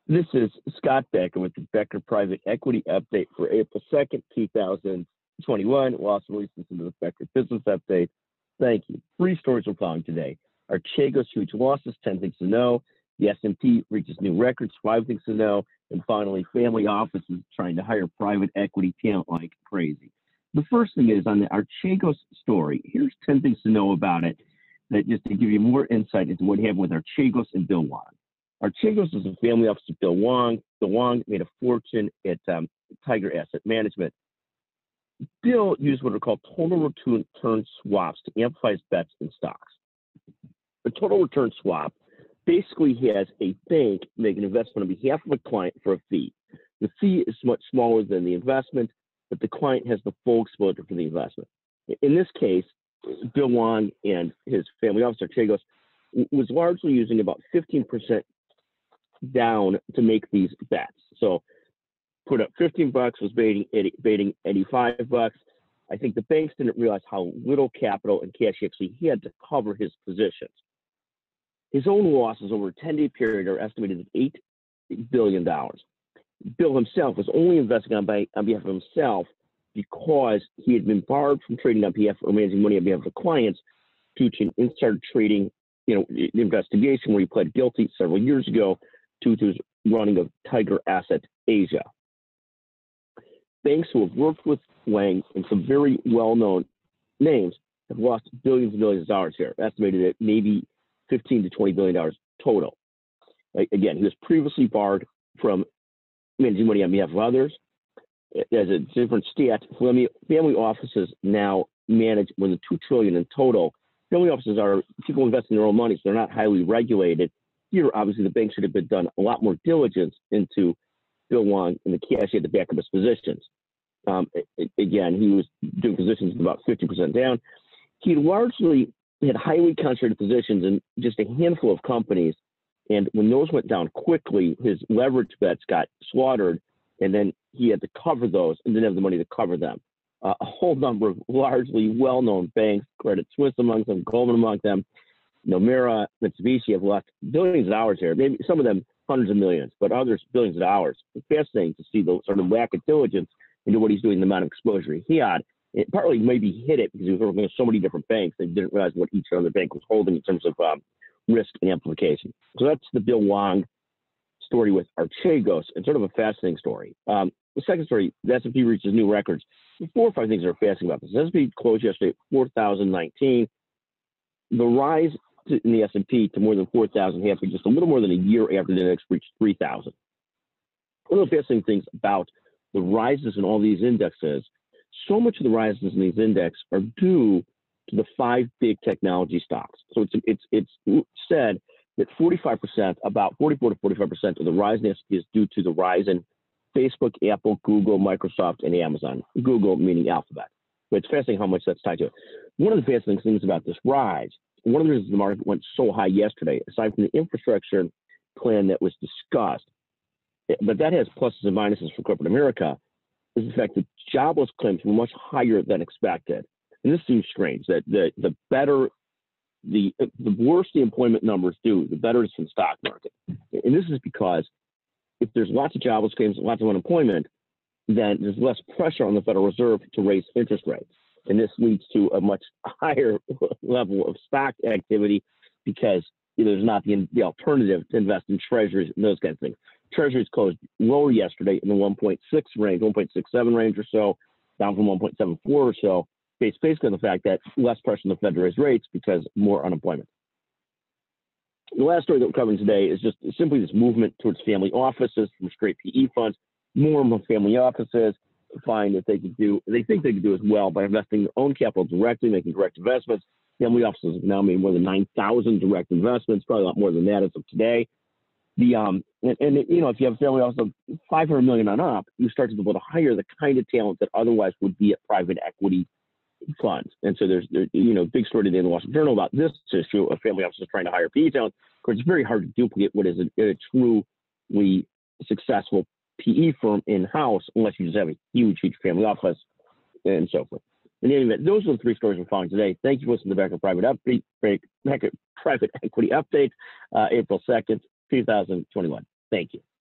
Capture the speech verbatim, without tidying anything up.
This is Scott Becker with the Becker Private Equity Update for April second, two thousand twenty-one. We'll also listen to the Becker Business Update. Thank you. Three stories we're following today. Archegos huge losses, ten things to know. The S and P reaches new records, five things to know. And finally, family offices trying to hire private equity talent like crazy. The first thing is on the Archegos story. Here's ten things to know about it, that just to give you more insight into what happened with Archegos and Bill Wong. Archegos is a family office of Bill Wong. Bill Wong made a fortune at um, Tiger Asset Management. Bill used what are called total return swaps to amplify his bets in stocks. A total return swap basically has a bank make an investment on behalf of a client for a fee. The fee is much smaller than the investment, but the client has the full exposure for the investment. In this case, Bill Wong and his family office, Archegos, was largely using about fifteen percent down to make these bets. So put up fifteen bucks, was baiting, baiting eighty-five bucks. I think the banks didn't realize how little capital and cash he actually had to cover his positions. His own losses over a ten-day period are estimated at eight billion dollars. Bill himself was only investing on, by, on behalf of himself because he had been barred from trading on behalf or managing money on behalf of clients due to an insider trading, you know, investigation where he pled guilty several years ago due to his running of Tiger Asset Asia. Banks who have worked with Wang and some very well-known names have lost billions and billions of dollars here, estimated at maybe fifteen to twenty billion dollars total. Like, again, he was previously barred from managing money on behalf of others. As a different stat, family, family offices now manage more than two trillion dollars in total. Family offices are people investing their own money, so they're not highly regulated. Here, obviously, the bank should have been done a lot more diligence into Bill Wong and the cash at the back of his positions. Um, again, he was doing positions about fifty percent down. He largely had highly concentrated positions in just a handful of companies. And when those went down quickly, his leverage bets got slaughtered, and then he had to cover those and didn't have the money to cover them. Uh, a whole number of largely well-known banks, Credit Suisse among them, Goldman among them, Nomura, Mitsubishi have lost billions of dollars here. Maybe some of them hundreds of millions, but others billions of dollars. It's fascinating to see the sort of lack of diligence into what he's doing, the amount of exposure he had. It partly maybe he hit it because he was working with so many different banks, they didn't realize what each other bank was holding in terms of um, risk and amplification. So that's the Bill Wong story with Archegos, and sort of a fascinating story. Um, the second story, the S and P reaches new records. Four or five things that are fascinating about this. The S and P closed yesterday at four thousand nineteen. The rise to, in the S and P to more than four thousand happened just a little more than a year after the index reached three thousand. One of the fascinating things about the rises in all these indexes, so much of the rises in these indexes are due to the five big technology stocks. So it's it's it's said that forty-five percent, about forty-four to forty-five percent of the rise in the S and P is due to the rise in Facebook, Apple, Google, Microsoft, and Amazon. Google meaning Alphabet. But it's fascinating how much that's tied to it. One of the fascinating things about this rise, one of the reasons the market went so high yesterday, aside from the infrastructure plan that was discussed, but that has pluses and minuses for corporate America, is the fact that jobless claims were much higher than expected. And this seems strange, that the, the better, the, the worse the employment numbers do, the better it's in the stock market. And this is because if there's lots of jobless claims, lots of unemployment, then there's less pressure on the Federal Reserve to raise interest rates. And this leads to a much higher level of stock activity because you know, there's not the, the alternative to invest in treasuries and those kinds of things. Treasuries closed lower yesterday in the one point six range, one point six seven range or so, down from one point seven four or so, based basically on the fact that less pressure on the Fed to raise rates because more unemployment. The last story that we're covering today is just simply this movement towards family offices from straight P E funds. More and more family offices find that they could do, they think they could do as well by investing their own capital directly, making direct investments. Family offices have now made more than nine thousand direct investments, probably a lot more than that as of today. The um and, and you know, if you have a family office of five hundred million on up, you start to be able to hire the kind of talent that otherwise would be at private equity funds. And so there's, there, you know, big story today in the Wall Street Journal about this issue of family offices trying to hire P E talent. Of course, it's very hard to duplicate what is a, a truly successful P E firm in-house unless you just have a huge, huge family office and so forth. In any event, those are the three stories we're following today. Thank you for listening to the Becker Private Update, Becker Private Equity Update, uh, April second, two thousand twenty-one. Thank you.